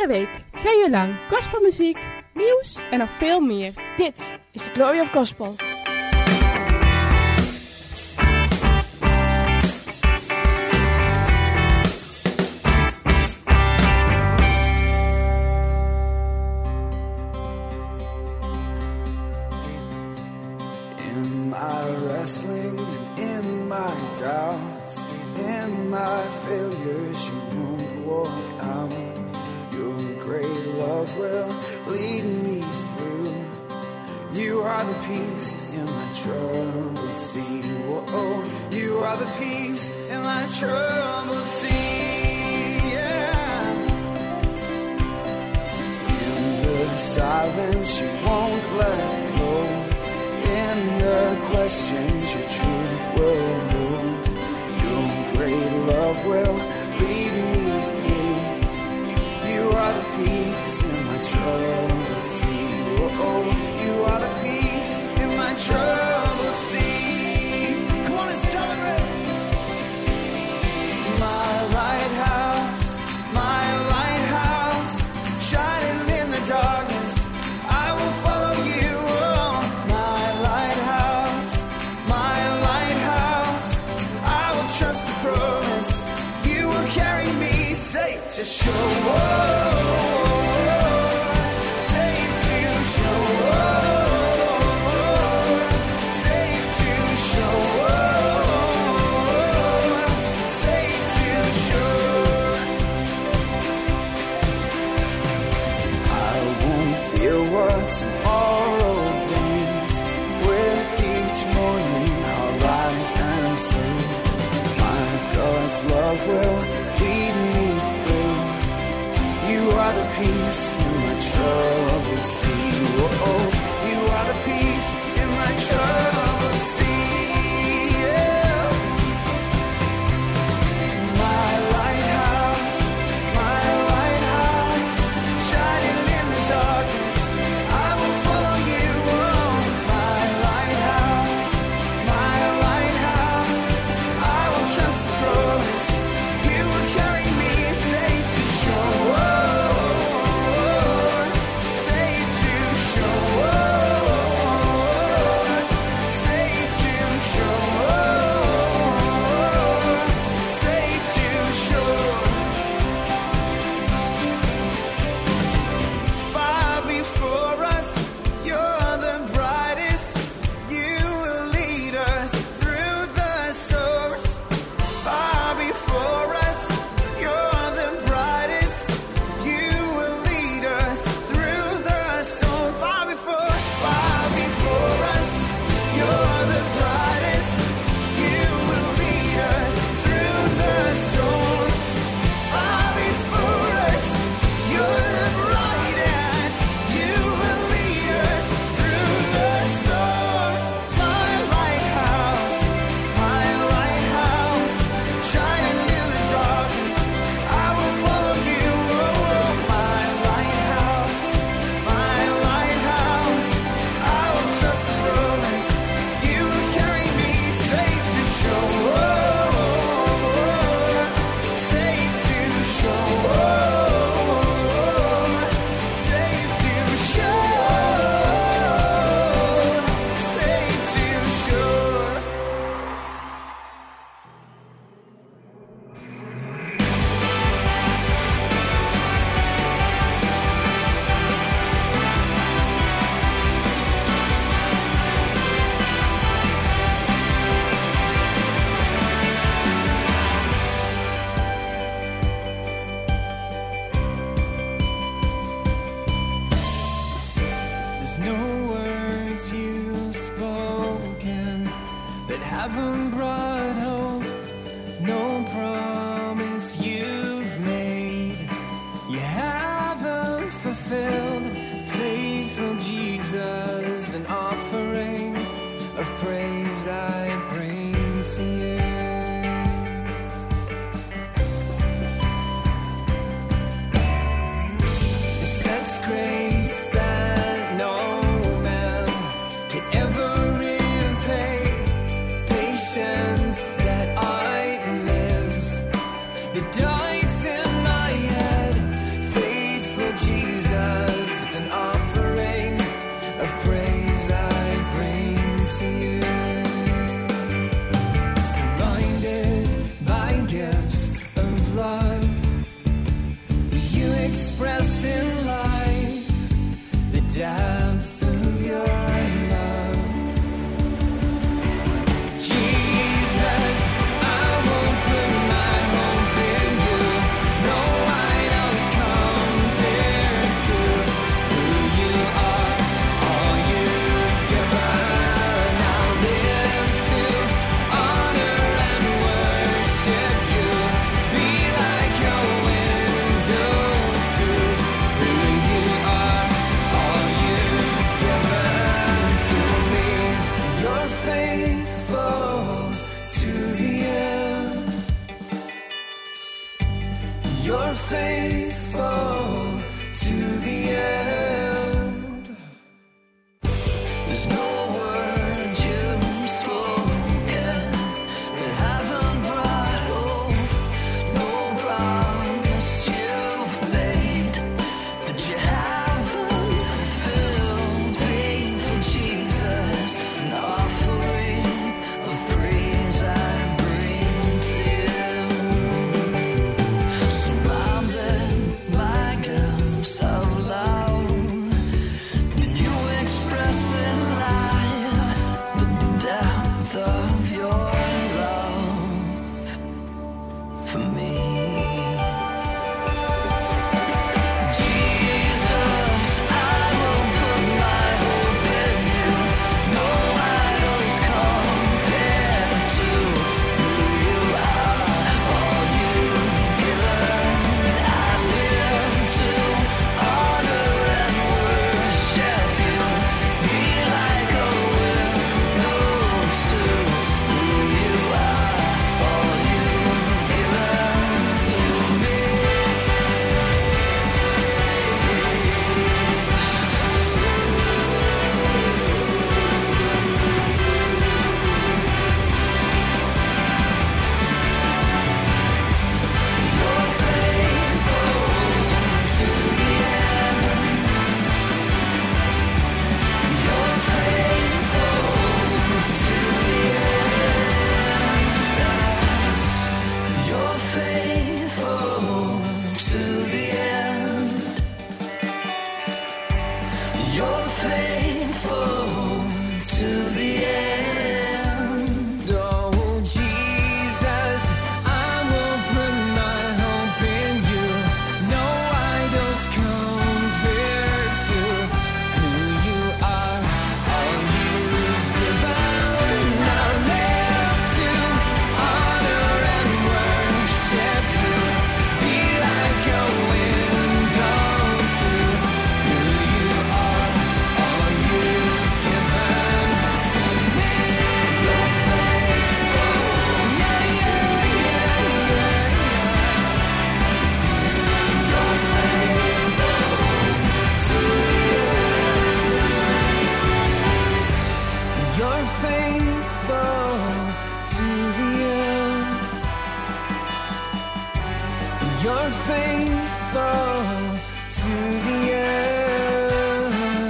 Iedere week, 2 uur lang, gospelmuziek, nieuws en nog veel meer. Dit is de Glory of Gospel. In my wrestling and in my doubts, in my failures, you won't walk out. Your great love will lead me through. You are the peace in my troubled sea. Whoa, you are the peace in my troubled sea. Yeah. In the silence, you won't let go. In the questions, your truth will mold. Your great love will lead me through. You are the peace in my troubled sea. Oh, you are the peace in my troubled sea. Come on and celebrate. My lighthouse, shining in the darkness. I will follow you. Oh, my lighthouse, I will trust the promise. You will carry me safe to shore. Tomorrow brings. With each morning I'll rise and sing. My God's love will lead me through. You are the peace in my troubled sea. Oh, you are the peace in my troubled sea. Yeah. My lighthouse, shining in the darkness. faithful to the end. There's no words you've spoken that haven't brought hope, no promise you've made that you haven't fulfilled. Faithful Jesus, an offering of praise I bring to you. Surrounded by gifts of love, and you express in life the depth of your love for me. Jesus, I will put my hope in you. No idols compare to who you are. All you've given, I live to honor and worship you. Be like a window to who you are. All you've given to me. You're faithful to the end. You're faithful to the end. You're faithful to the end. You're faithful to the end. Oh, Jesus, I will put my hope in you. No idols compare to who you are. All you've given, I'll live to honor and worship you. Be like a window to who you are. All you've given to me. You're faithful, yeah, to the end. You're faithful to the end. You're faithful to the end. You're faithful to the end.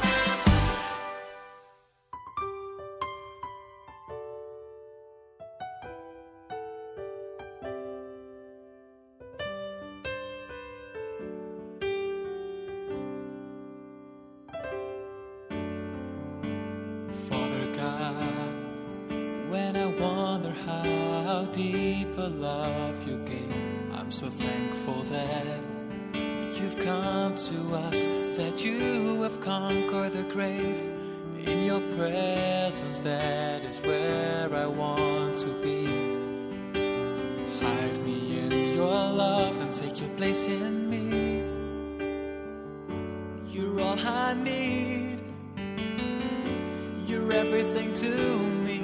Father God, when I wonder how deep a love you gave, I'm so thankful that you've come to us, that you have conquered the grave. In your presence, that is where I want to be. Hide me in your love and take your place in me. You're all I need. You're everything to me.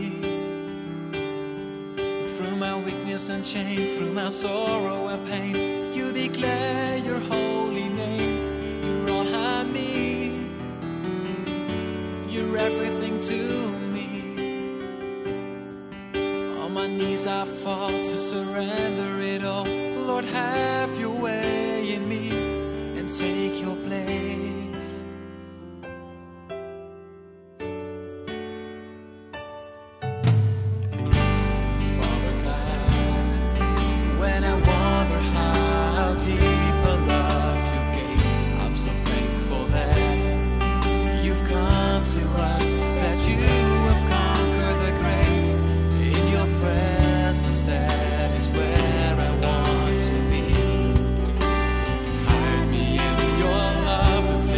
Through my weakness and shame, through my sorrow and pain, you declare your holy name. You're all I need. You're everything to me. On my knees I fall to surrender it all. Lord, have your way in me and take your place. Father God, when I wonder how deep a love you gave, I'm so thankful that you've come to us, that you have conquered the grave. In your presence, that is where I want to be. Hide me in your love and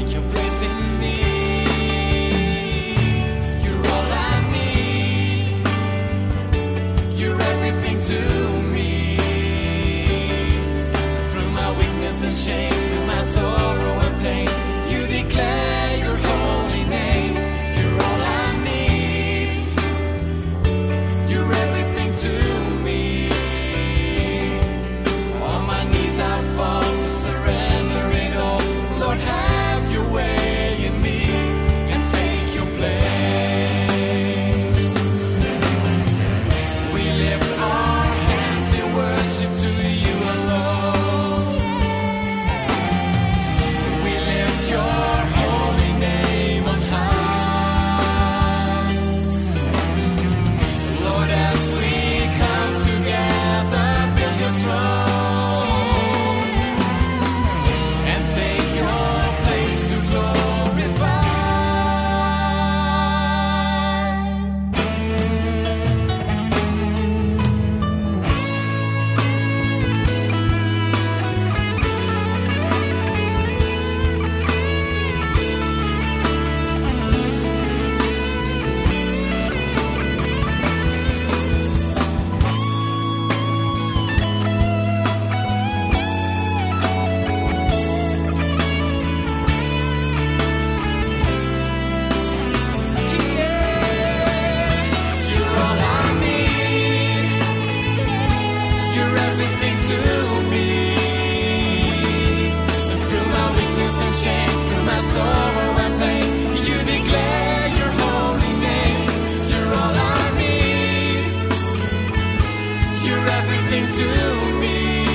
nothing to me.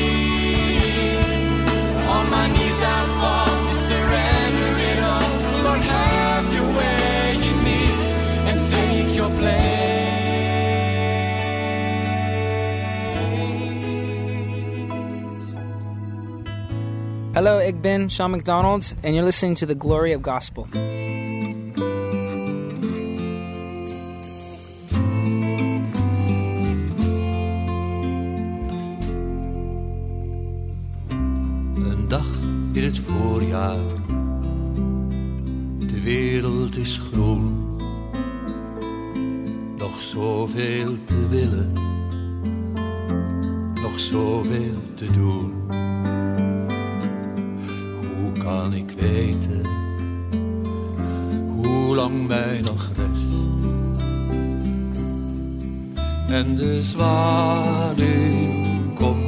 On my knees I fall to surrender it all. Lord, have your way in me and take your place. Hello, ik ben Sean McDonald and you're listening to The Glory of Gospel. Een dag in het voorjaar, de wereld is groen. Nog zoveel te willen, nog zoveel te doen. Hoe kan ik weten hoe lang mij nog rest? En de zwaluw komt.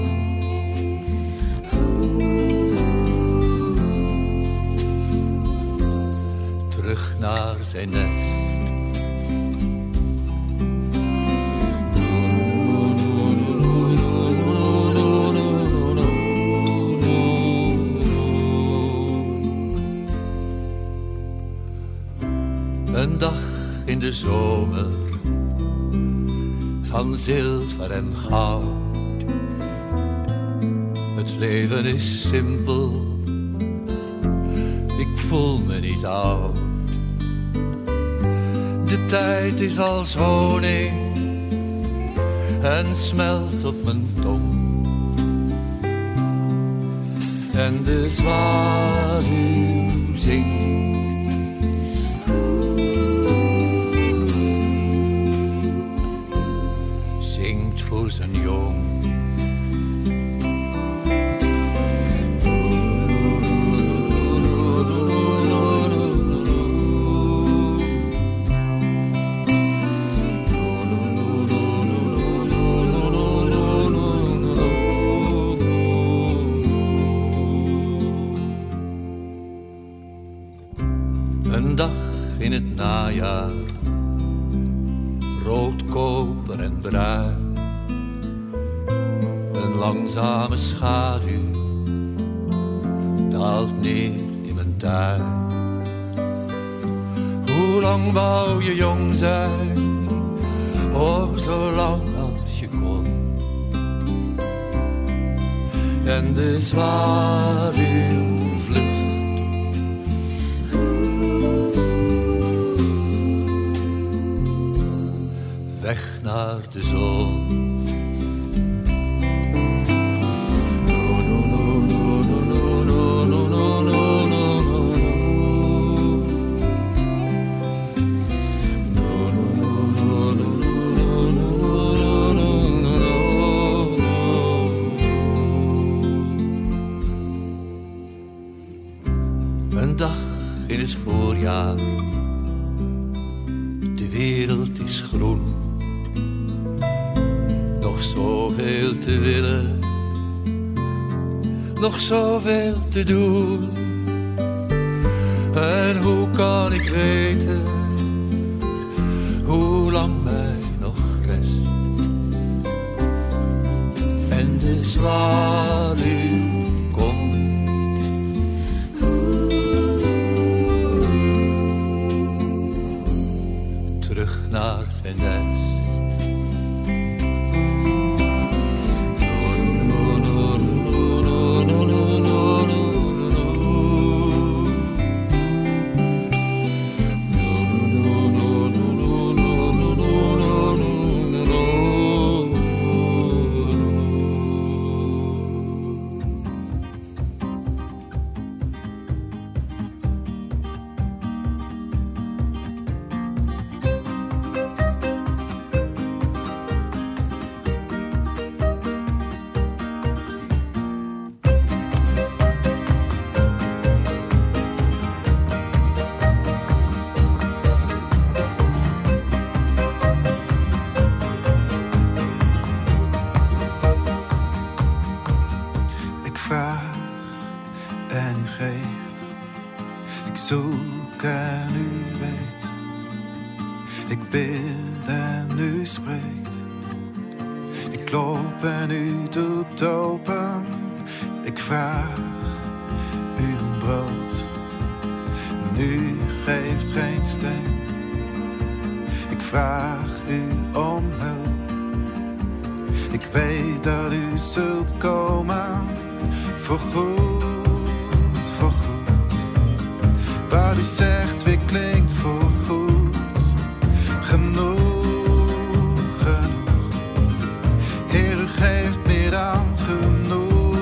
Terug naar zijn nest. Een dag in de zomer van zilver en goud. Het leven is simpel, ik voel me niet oud. De tijd is als honing en smelt op mijn tong. En de zwaluw zingt. Zingt voor zijn jong. Een dag in het najaar, rood, koper en bruin. Een langzame schaduw daalt neer in mijn tuin. Hoe lang wou je jong zijn? Oh, zo lang als je kon. En de zwaluw vlucht. Weg naar de zon. Een dag in het voorjaar, de wereld is groen. Nog zoveel te willen, nog zoveel te doen. En hoe kan ik weten hoe lang mij nog rest? En de zwaluw komt. Terug naar zijn nest. Ik klop en u doet open. Ik vraag u om brood. En u geeft geen steen. Ik vraag u om hulp. Ik weet dat u zult komen. Voor goed, voor goed. Wat u zegt weer klinkt voor goed. Genoeg, genoeg. Heer, u geeft meer dan genoeg.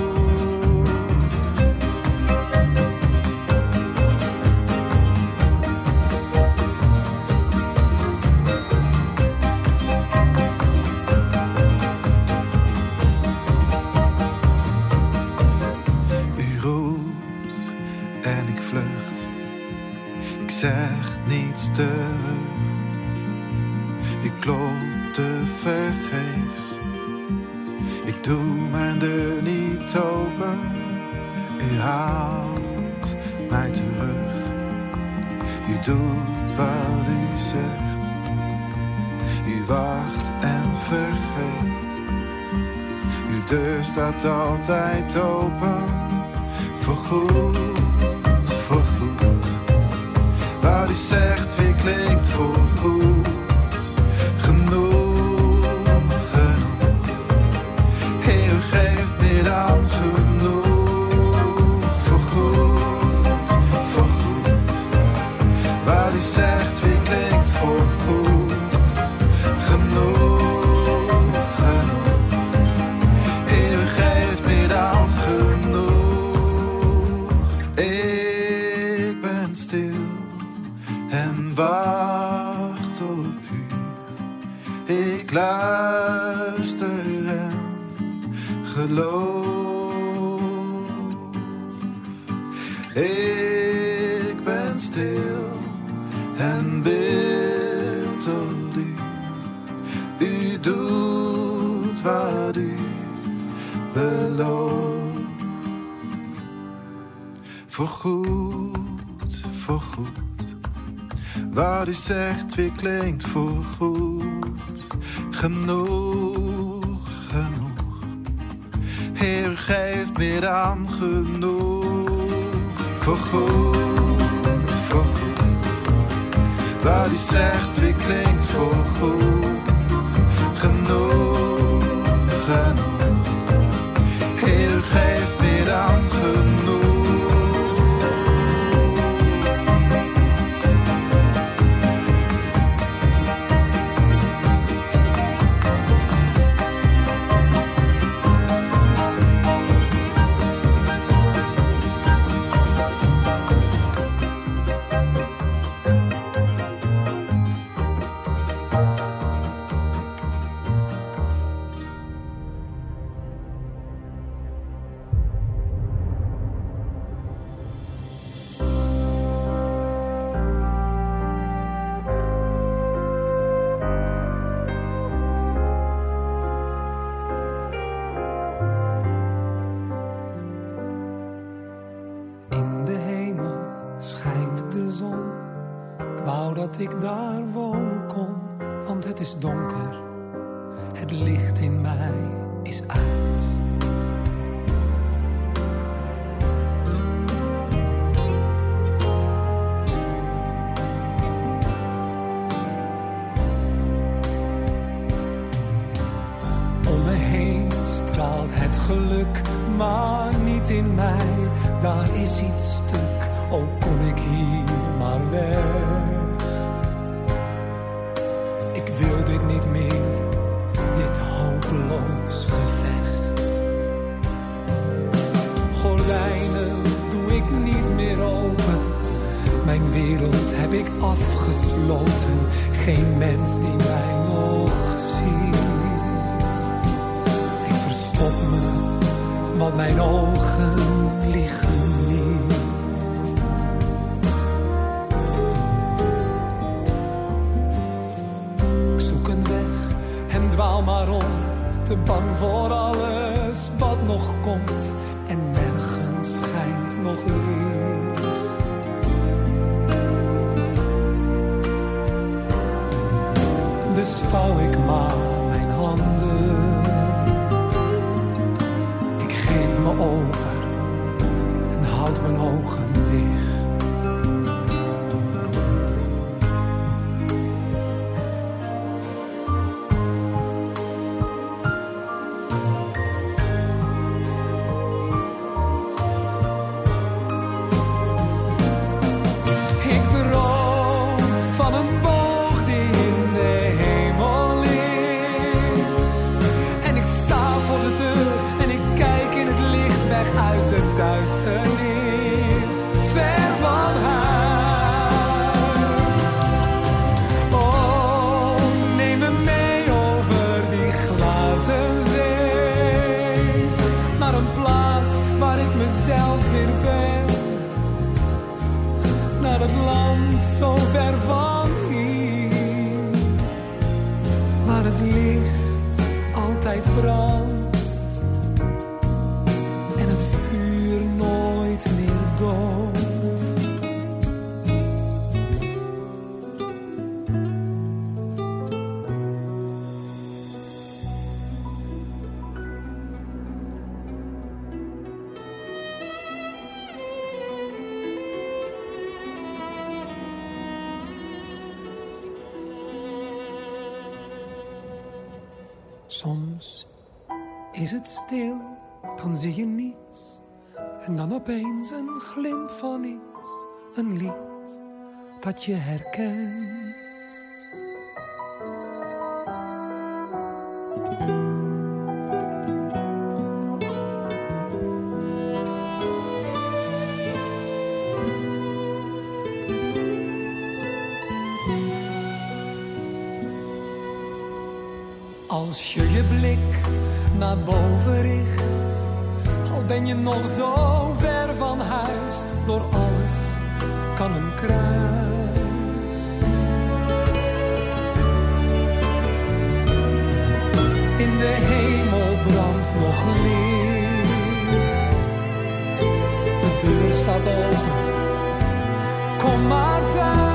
Zeg niets terug. Ik klop te vergeefs. Ik doe mijn deur niet open. U haalt mij terug. U doet wat u zegt. U wacht en vergeeft. Uw deur staat altijd open. Voor goed, voor goed. Wat u zegt weer klinkt voor goed. Genoeg, genoeg. Heer, u geeft meer dan genoeg. Voor goed, voor goed. Wat u zegt weer klinkt voor goed. Genoeg, genoeg. Heer, u geeft meer dan genoeg. Ik ben stil en wacht op u. Ik luister en geloof. Ik ben stil en bid tot u. U doet wat u belooft. Voor goed, voor goed. Wat u zegt weer klinkt voor goed. Genoeg, genoeg. Heer, u geeft meer dan genoeg. Voor goed, voor goed. Wat u zegt weer klinkt voor goed. Genoeg, genoeg. Heer, u geeft meer dan genoeg. Ik daar wonen kon, want het is donker, het licht in mij is uit. Om me heen straalt het geluk, maar niet in mij, daar is iets stuk, ook kon ik hier maar weg. Ik wil dit niet meer, dit hopeloos gevecht. Gordijnen doe ik niet meer open. Mijn wereld heb ik afgesloten. Geen mens die mij nog ziet. Ik verstop me, want mijn ogen liegen niet. Dwaal maar rond, te bang voor alles wat nog komt. En nergens schijnt nog licht. Dus vouw ik maar mijn handen weg uit de duisternis, ver van huis. Oh, neem me mee over die glazen zee, naar een plaats waar ik mezelf weer ben, naar het land zo ver van hier, waar het licht altijd brandt en het vuur nooit meer dooft. Soms is het stil, dan zie je niets. En dan opeens een glimp van iets. Een lied dat je herkent. Als je je blik naar boven richt, al ben je nog zo ver van huis, door alles kan een kruis. In de hemel brandt nog licht, de deur staat open, kom maar thuis.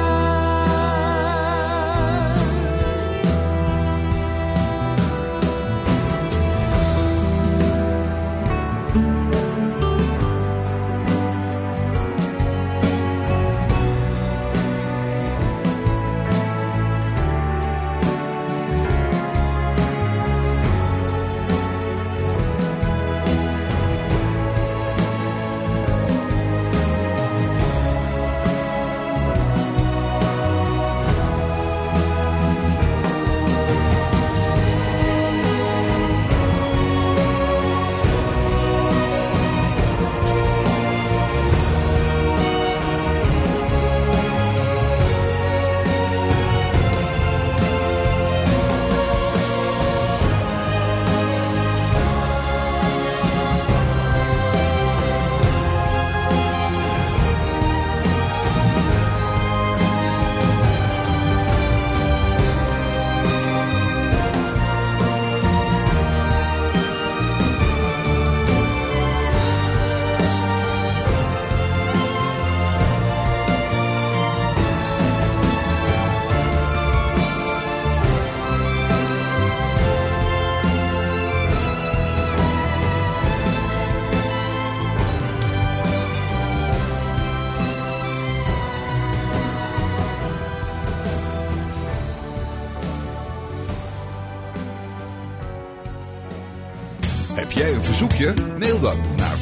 Heb jij een verzoekje? Mail dan naar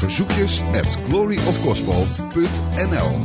verzoekjes@gloryofgospel.nl.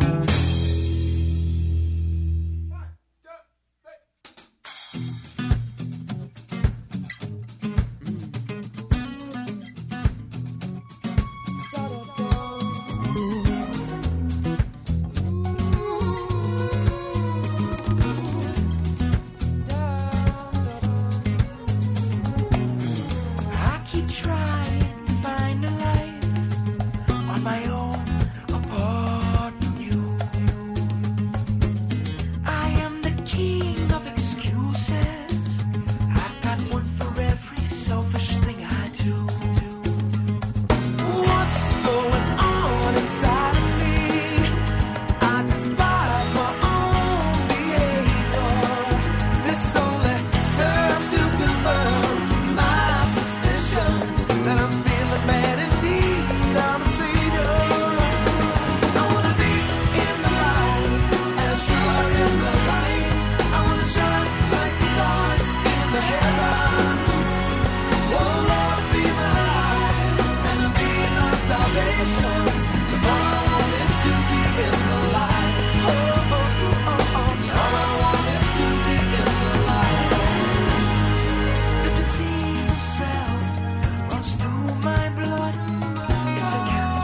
It's a cancer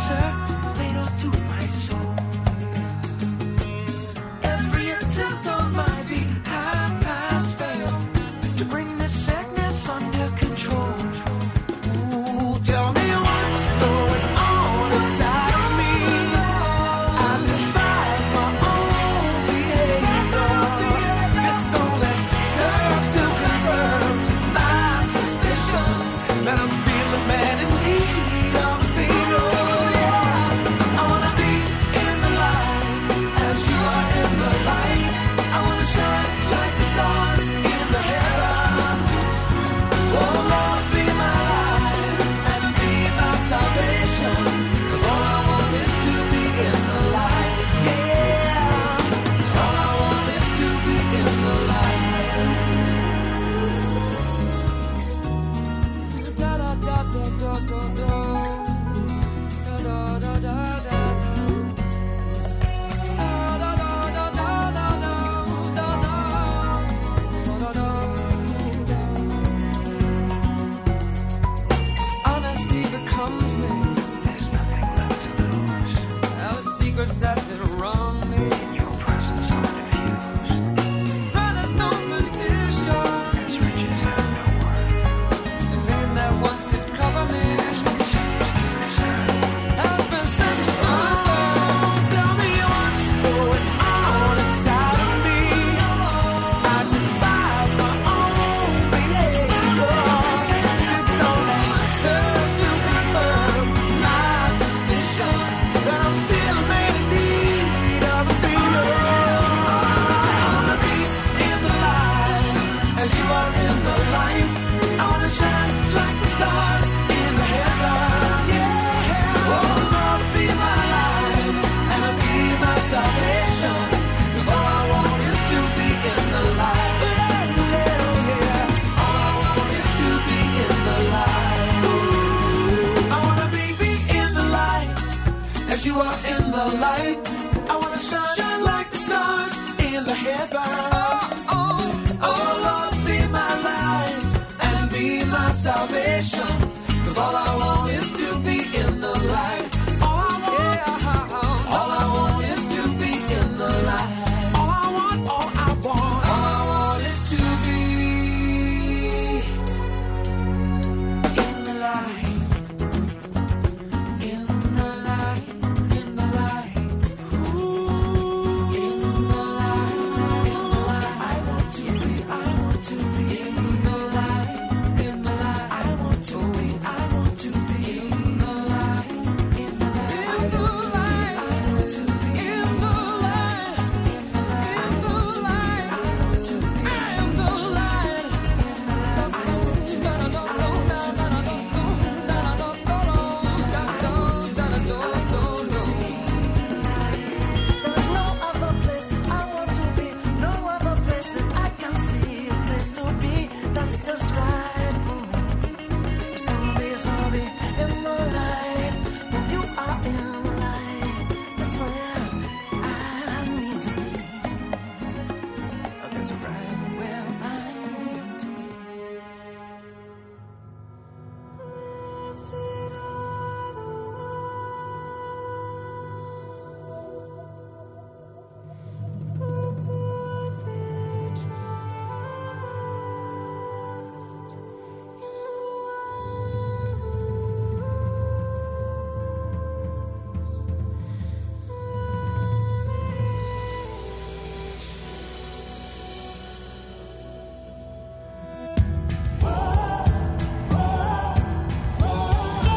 'Cause all I want is to be in the light. All I want is to be in the light. All I want is to be in the light. In the light, in the light. Ooh, in the light, in the light. I want to be in the light, in the light. I want to be in the light, in the light. In the light, I want to be in the light, in the light. I want to be in the light. There's no other place I want to be, no other place that I can see a place to be. That's just right. It's gonna be in the light. When you are in the light, that's where I need to be. That's right where I need to be. Blessed are the who put their trust in the one who rules the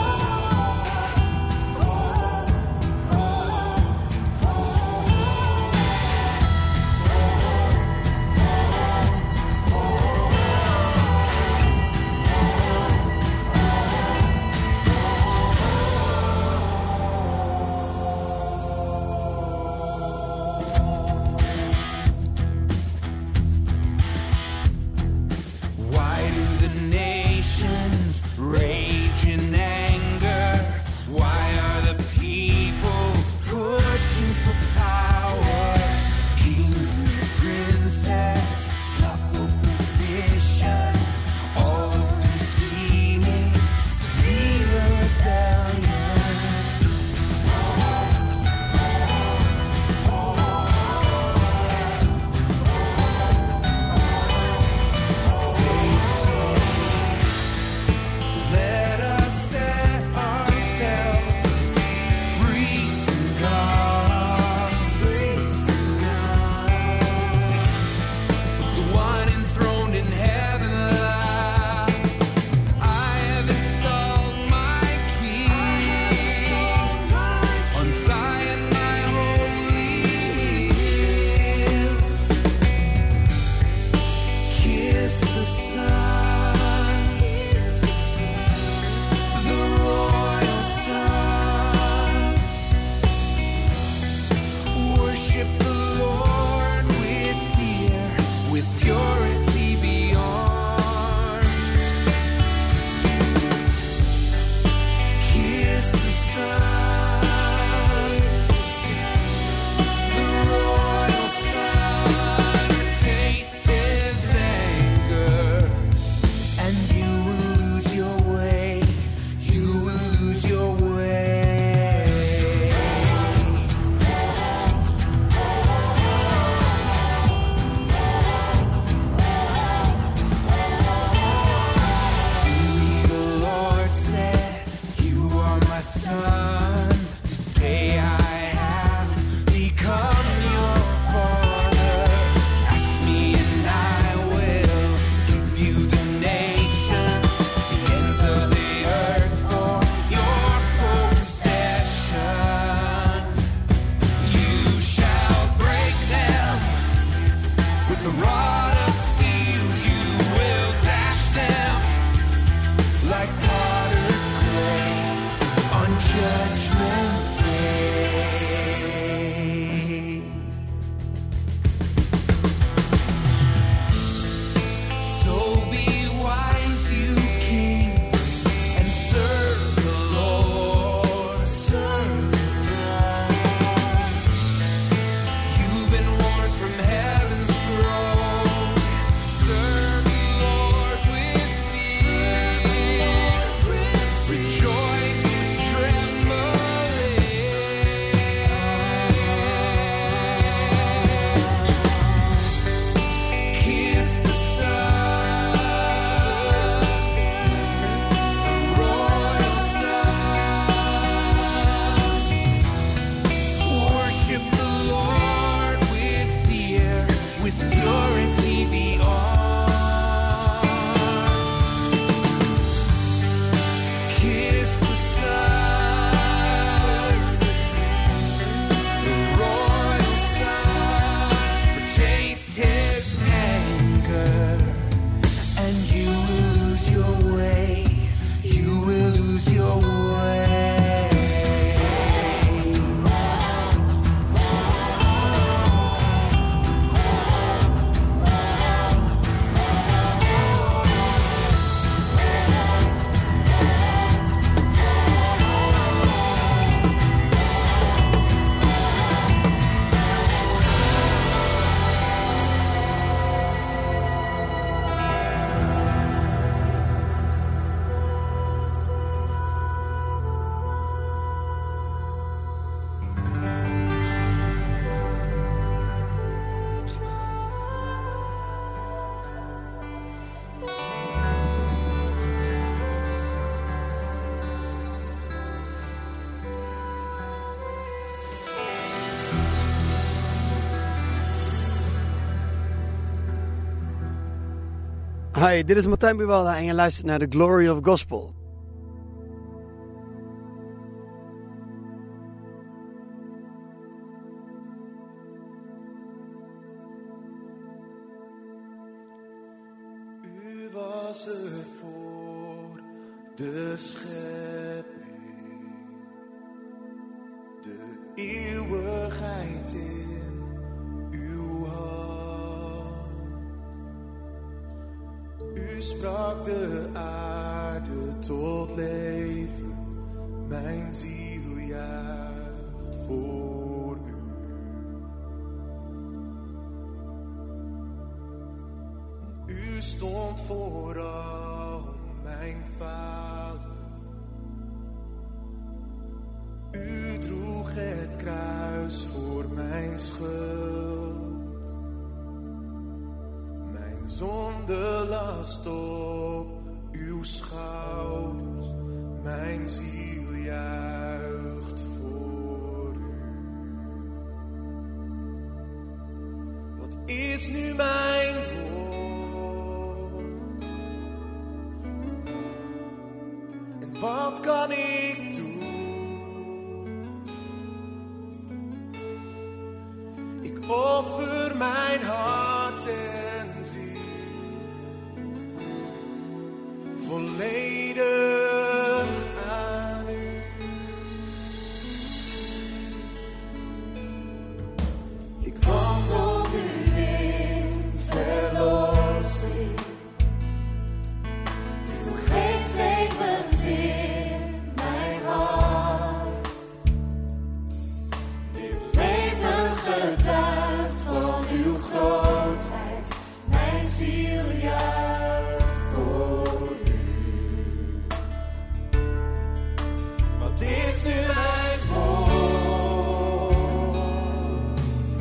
Hi, dit is Martijn Buwalda en je luistert naar The Glory of Gospel. U was er voor de schepping, de eeuwigheid in uw hand. U sprak de aarde tot leven, mijn ziel juicht voor u. U stond vooral, mijn Vader. U droeg het kruis voor mijn schuld. Mijn zondelast op uw schouders. Mijn ziel juicht voor u. Wat is nu mijn woord? En wat kan ik doen? Ik offer mijn hart en ziel volledig aan u. Ik wandel nu in verlossing. Uw geest levend in mijn hart. Dit leven getuigt van uw grootheid. Mijn ziel juicht voor u. Wat is nu mijn woord?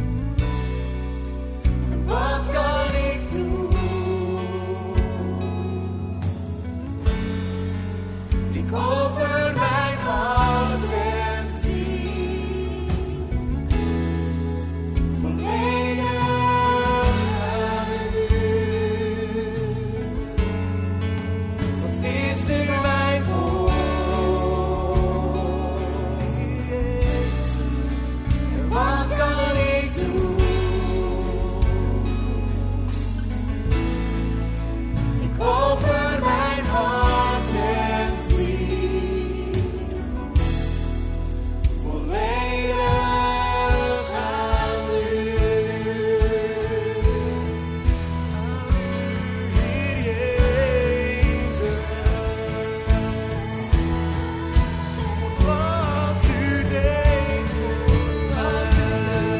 En wat kan ik doen? Ik offer mijn hart en ziel volledig aan u. Wat is nu mijn woord? Jezus, en wat kan ik doen? Ik offer mijn hart en ziel volledig aan u. Heer Jezus, voor wat u deed voor mij.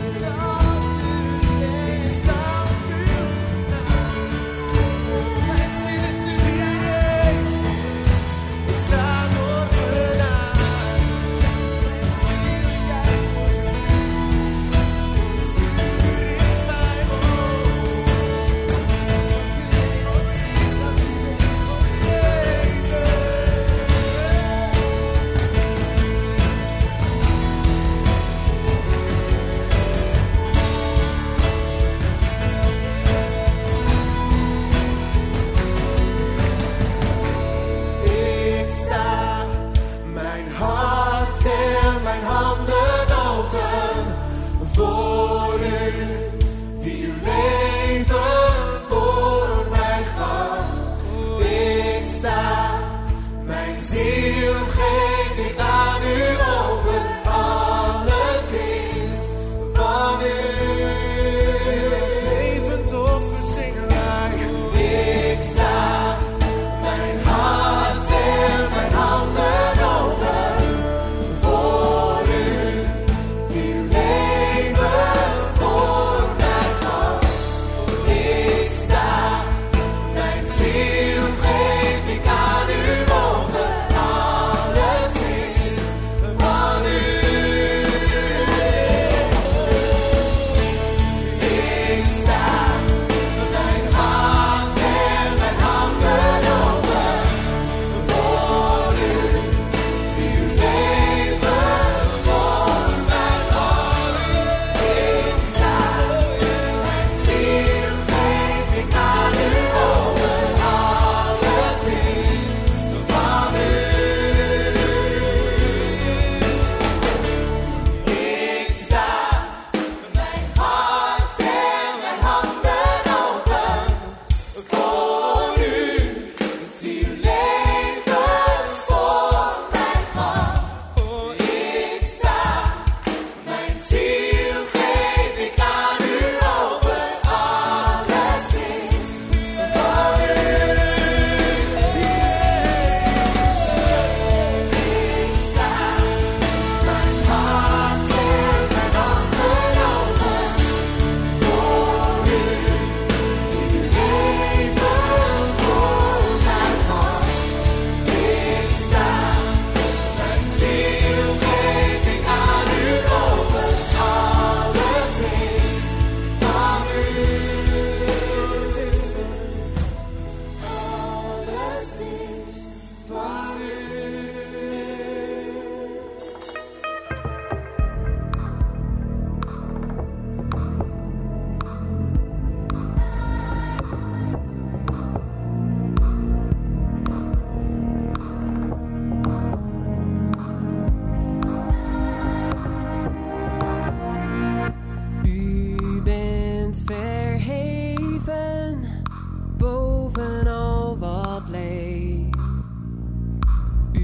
Ik sta op uw genade. Mijn ziel is nu Jezus. Ik sta door genade. Mijn ziel juicht voor u. Want u bericht mij omhoog. Zo is dat Jezus. Ik sta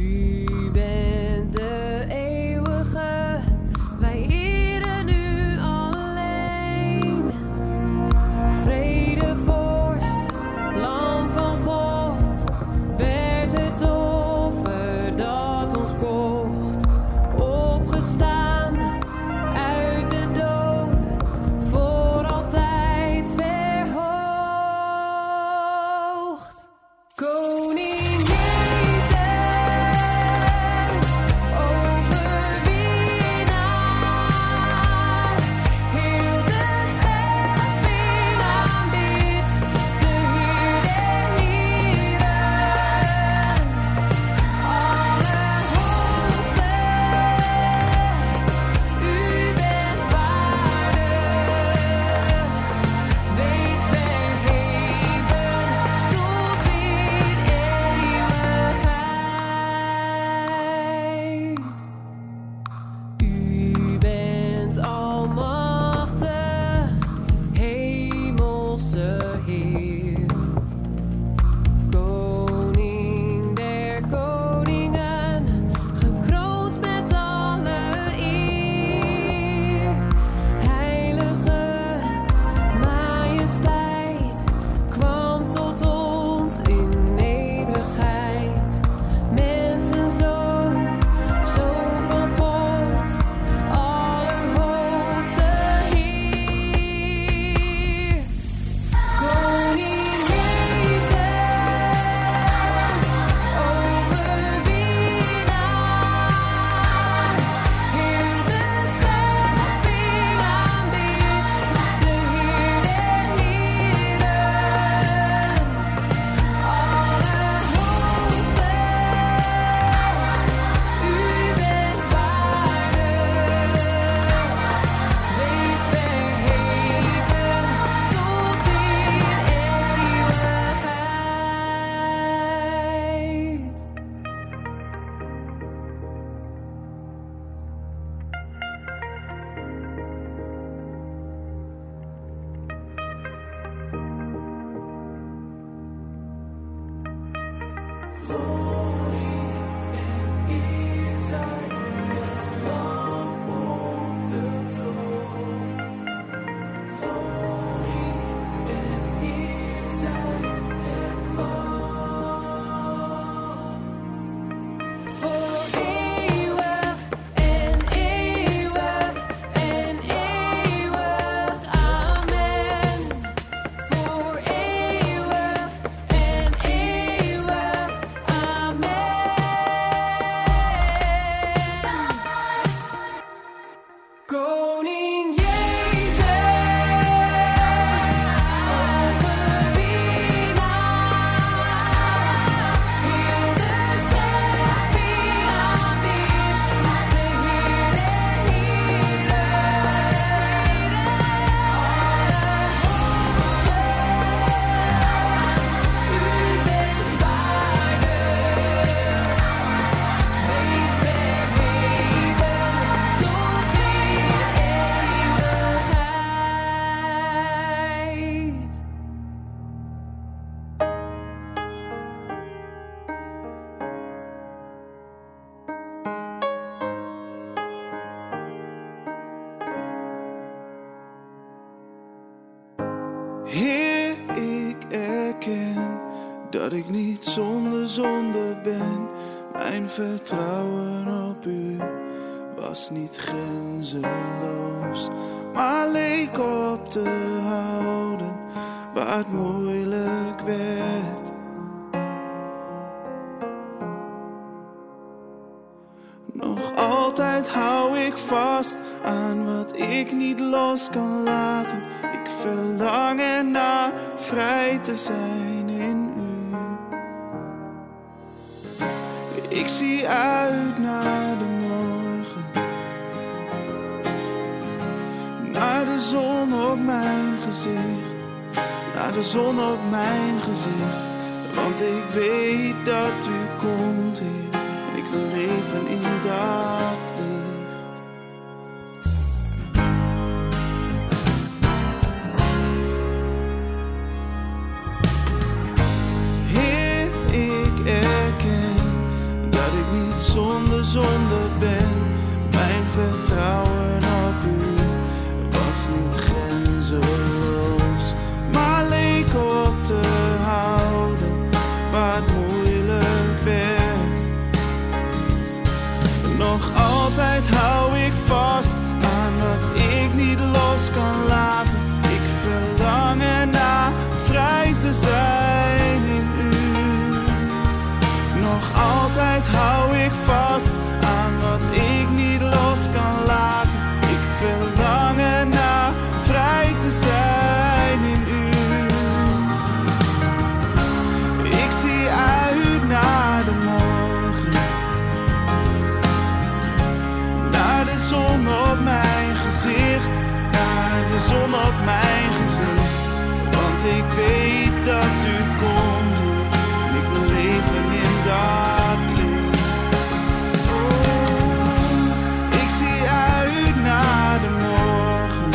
U bent de eeuwige, wij eren u alleen. Vredevorst, Lam van God, werd het offer dat ons kocht. Opgestaan uit de dood, voor altijd verhoogd. Koning Jezus, overwinnaar, heel de schepping aanbidt, de Heer der Heren, Allerhoogste, u bent waardig, wees verheven tot in eeuwigheid. U bent almachtig, hemelse Heer, Koning der koningen, gekroond met alle eer. Heilige majesteit kwam tot ons in nederigheid. Mensenzoon, Zoon van God, Allerhoogste Heer. Koning Jezus, overwinnaar, heel de schepping aanbidt, de Heer der Heren, Allerhoogste, u bent waardig, wees verheven tot in eeuwigheid. Voor eeuwig en eeuwig en eeuwig, amen. Voor eeuwig en eeuwig, amen. Koning Jezus, overwinnaar, heel de schepping aanbidt, de Heer der Heren, Allerhoogste, u bent waardig, wees verheven tot in eeuwigheid. Heer, ik erken dat ik niet zonder zonde ben. Mijn vertrouwen op u was niet grenzeloos, maar leek op te houden waar het moeilijk werd. Nog altijd hou ik vast aan wat ik niet los kan laten. Ik verlang ernaar vrij te zijn in u. Ik zie uit naar de morgen, naar de zon op mijn gezicht, naar de zon op mijn gezicht. Want ik weet dat u komt, Heer, en ik wil leven in dat licht. Heer, ik erken dat ik niet niet zonder zonde ben. Mijn vertrouwen op u was niet grenzeloos, maar leek op te houden waar het moeilijk werd. Nog altijd hou ik vast aan wat ik niet los kan laten. Ik verlang ernaar vrij te zijn in u. Nog altijd hou ik vast aan wat ik niet los kan laten. Ik verlang ernaar vrij te zijn in u. Ik zie uit naar de morgen, naar de zon op mijn gezicht, naar de zon op mijn gezicht. Want ik weet dat u komt, en ik wil leven in dat licht. Oh, ik zie uit naar de morgen,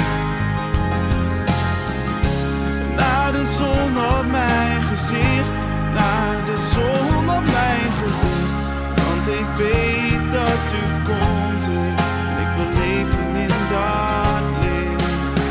naar de zon op mijn gezicht, naar de zon op mijn gezicht. Want ik weet dat u komt, en ik wil leven in dat licht.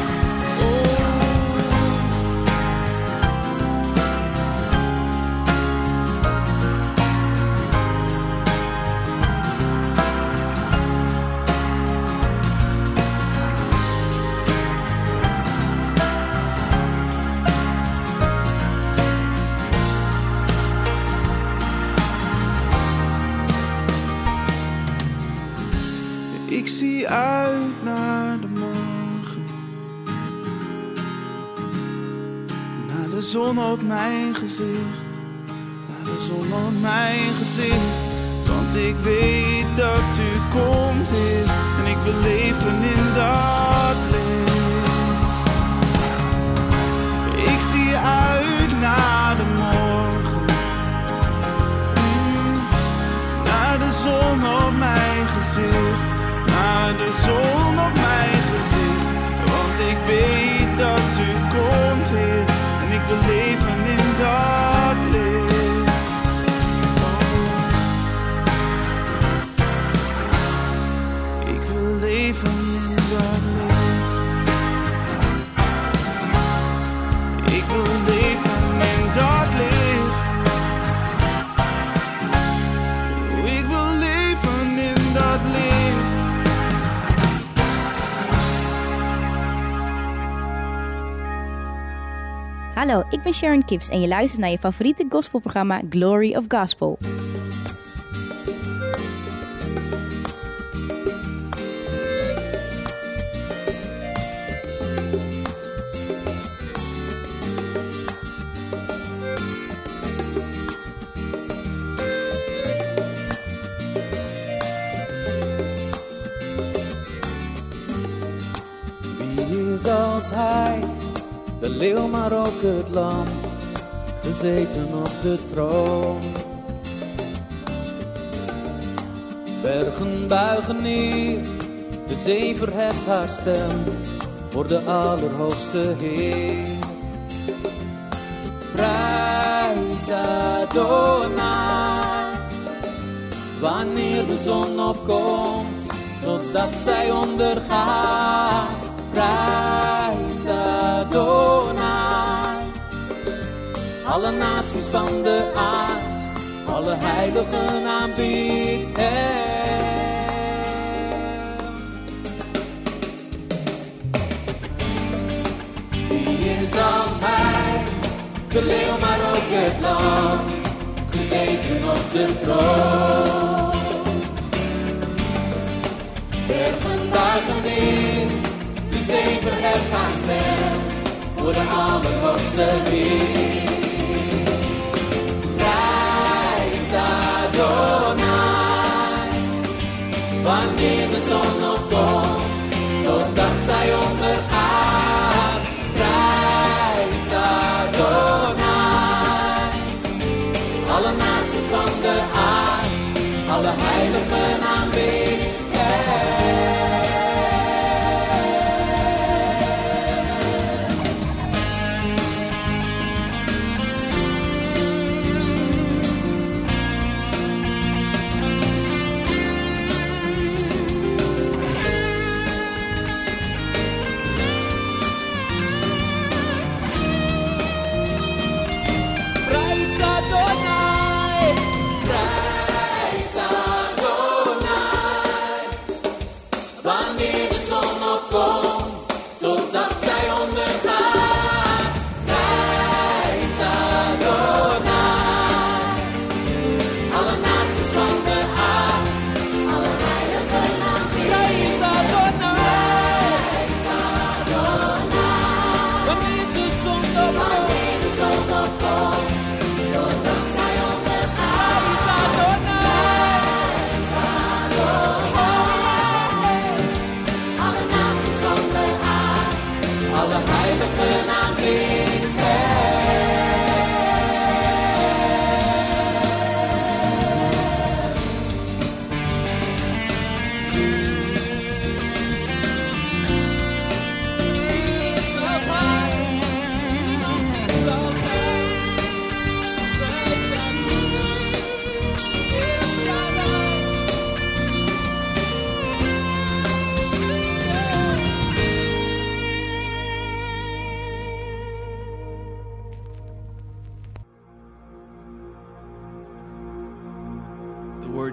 Ik zie uit naar de morgen, naar de zon op mijn gezicht, naar de zon op mijn gezicht. Want ik weet dat u komt, Heer, en ik wil leven in dat licht. Ik zie uit naar de morgen, naar de zon op mijn gezicht, naar de zon op mijn gezicht. Want ik weet dat u komt, Heer, en ik wil leven in dat licht. Ik wil leven in dat licht. Ik wil leven in dat licht. Ik wil leven in dat licht. Hallo, ik ben Sharon Kips en je luistert naar je favoriete gospelprogramma Glory of Gospel. Wie is als hij, de leeuw maar ook het lam, gezeten op de troon. Bergen buigen neer, de zee verheft haar stem voor de Allerhoogste Heer. Prijs Adonai, wanneer de zon opkomt, totdat zij ondergaat. Prijs Adonai, alle naties van de aard, alle heiligen aanbiedt hem. Wie is als hij, de leeuw maar ook het lam, gezeten op de troon. Bergen buigen neer, de zee verheft haar stem voor de Allerhoogste Heer. Prijs Adonai, wanneer de zon opkomt, totdat zij ondergaat. Prijs Adonai, alle naties van de aard, alle heiligen aanbidden hem.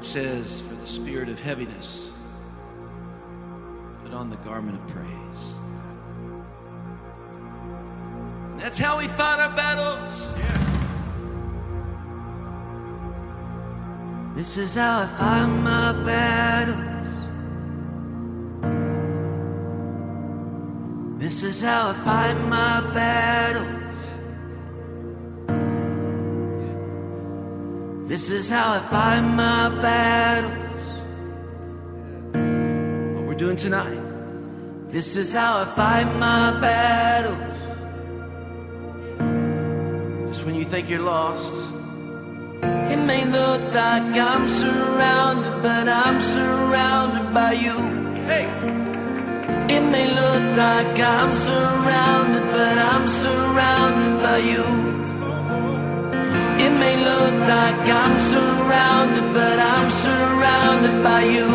says, for the spirit of heaviness, put on the garment of praise. And that's how we fight our battles. This is how I fight my battles. This is how I fight my battles. This is how I fight my battles. What we're doing tonight. This is how I fight my battles. Just when you think you're lost, it may look like I'm surrounded, but I'm surrounded by you. Hey! It may look like I'm surrounded, but I'm surrounded by you. It may look like I'm surrounded, but I'm surrounded by you.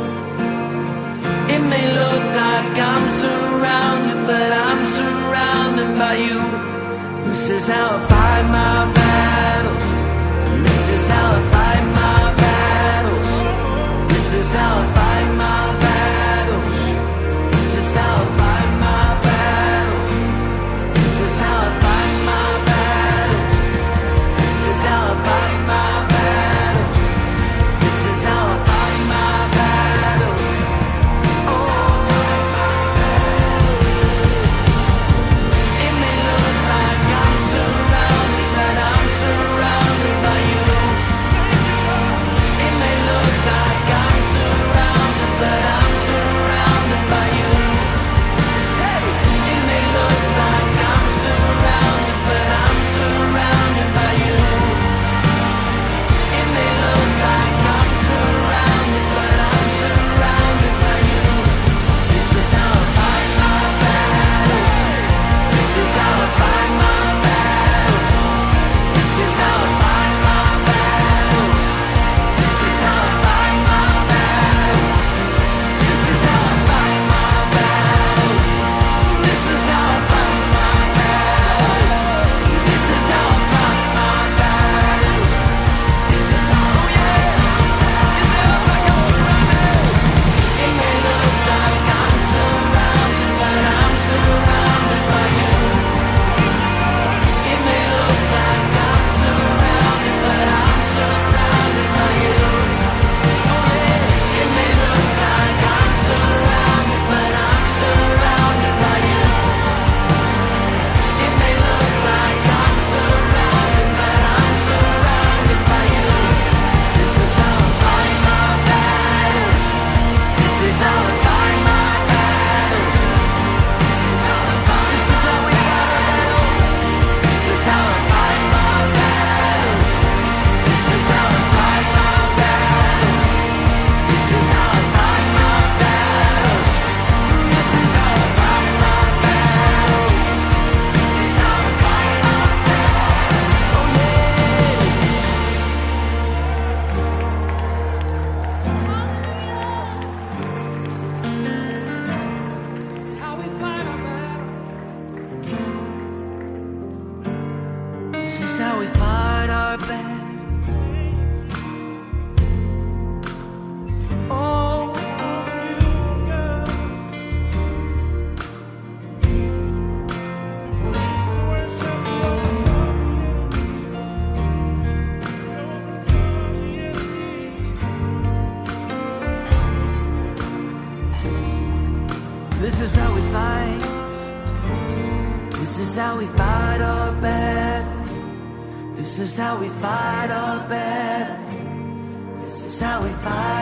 It may look like I'm surrounded, but I'm surrounded by you. This is how I fight my battles. This is how I fight my battles. This is how I fight my battles. This is how I fight my battles. This is how I fight my battles. This is how I fight my battles. This is how I fight my battles. It may look like I'm surrounded, but I'm surrounded by you. It may look like I'm surrounded, but I'm surrounded by you. It may look like I'm surrounded, but I'm surrounded by you. It may look like I'm surrounded, but I'm surrounded by you. This is how I fight my battles. This is how I fight my battles. This is how I fight my battles. This is how I fight my battles. This is how I fight my battles. This is how I fight my battles. This is how I fight my battles. This is how, oh yeah. It may look like I'm surrounded, but I'm surrounded by you. It may look like I'm surrounded, but I'm surrounded by you. It may look like I'm surrounded, but I'm surrounded by you. It may look like I'm surrounded, but I'm surrounded by you. This is how I fight my battles. This is how I fight my battles. This is how I fight. This is how we fight our battles. This is how I fight my battles. This is how I fight my battles. This is how I fight my battles. This is how I fight my battles. This is how I fight my battles. Oh yeah. It's how we fight our battles. This is how we fight our battles. Oh. This is how we fight. This is how we fight our battles. This is how we fight our battles. This is how we fight